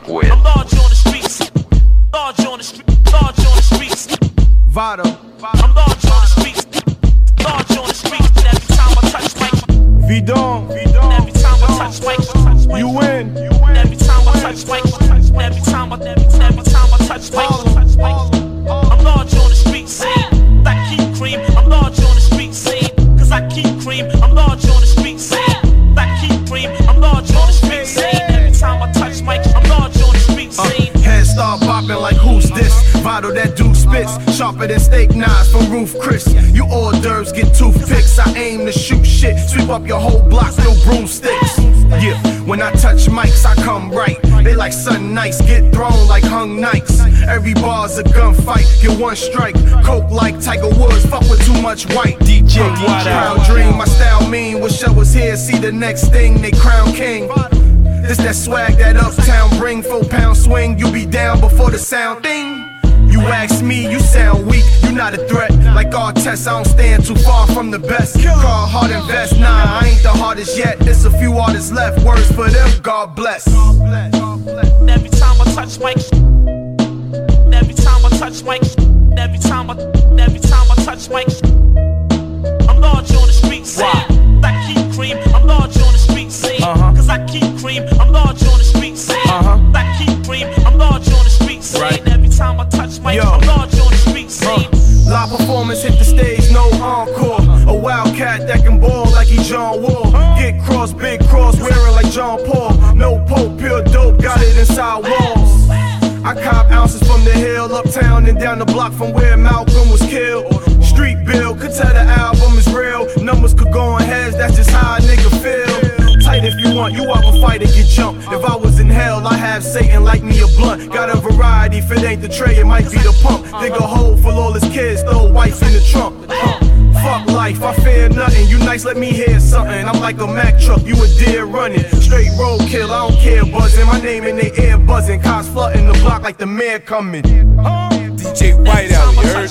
fuck with. I'm large on the streets. Large on the streets. Large on the streets. Vado. I'm large on the streets. Large on the streets. And every time I touch mic. Vidon. And every time I touch mic. You win. And every time I touch mic. And every time I touch mic. I'm large on the street scene. I keep cream. I'm large on the street scene. Cause I keep cream. I'm large on the street scene. I keep cream. I'm large on the street scene. Every time I touch mic, I'm large on the street scene. Head start bopping like who's this? Vital that dude spits, sharper than steak knives from Roof Chris. You hors d'oeuvres get toothpicks. I aim to shoot shit, sweep up your whole block, no broomsticks. Yeah, when I touch mics, I come right. They like sun nights, get thrown like hung knights. Every bar's a gunfight, get one strike. Coke like Tiger Woods, fuck with too much white. DJ Proud dream, my style mean. Wish I was here, see the next thing, they crown king. This that swag that uptown bring, 4-pound swing. You be down before the sound thing. You ask me, you sound weak, you not a threat. Like Artest, I don't stand too far from the best. Carl Hard Invest, nah, I ain't the hardest yet. There's a few artists left, words for them, God bless. Every time I touch mic. Every time I touch mic. Every time I touch mic. I'm large on the street scene. I keep cream. I'm large on the street scene. Cause I keep cream. I'm large on the street scene. I keep cream. I'm large on the street scene. Every time I touch mic, I'm large on the street scene. Live performance, hit the stage, no encore. A wildcat that can ball like he John Wall. Get cross, big cross, wearing like John Paul. No pope, pure dope, got it inside walls. I cop ounces from the hill, uptown and down the block from where Malcolm was killed. Street bill, could tell the album is real. Numbers could go on heads, that's just how a nigga feel. Tight if you want, you out a fight and get jumped. If I was in hell, I have Satan like me a blunt. Got a variety, if it ain't the tray, it might be the pump. Dig a hole full all his kids, throw wife in the trunk. Fuck life, I fear nothing. You nice, let me hear something. I'm like a Mack truck, you a deer running. Straight roadkill, I don't care buzzing. My name in the air buzzing. Cops flooding the block like the mayor coming. DJ White out, you heard?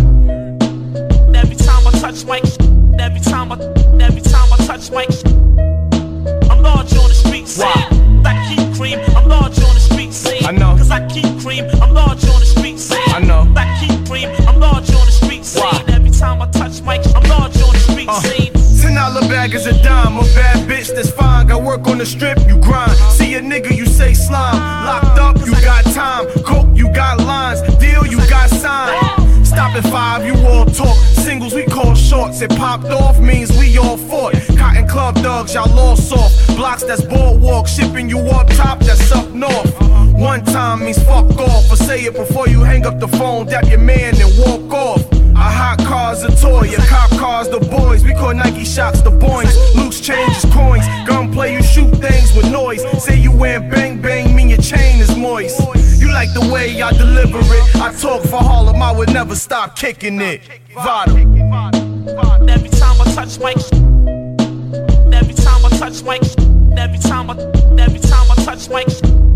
Every time I touch mic. Every time I touch mic. I'm large on the street scene. I keep cream. I'm large on the street scene. I know. Cause I keep cream. I'm large on the street scene. I know. I keep cream. I'm large on the street scene. Every time I touch mic, I'm large on the street scene. $10 bag is a dime, a bad bitch that's fine. Got work on the strip, you grind. See a nigga, you say slime. Locked up, you got time. Coke, you got lines. Deal, you got sign. Stop at 5, you all talk. Singles, we call shorts. It popped off means we all fought. Cotton Club thugs, y'all all soft. Blocks, that's boardwalk. Shipping you up top, that's up north. One time means fuck off. Or say it before you hang up the phone. Dap your man and walk off. A hot car's a toy, a cop car's the boys. We call Nike shots the boys. Loose changes, coins. Gunplay, you shoot things with noise. Say you wearing bang bang, mean your chain is moist. You like the way I deliver it. I talk for Harlem, I would never stop kicking it. Vital. Every time I touch mic. Every time I touch mic. Every time I touch mic.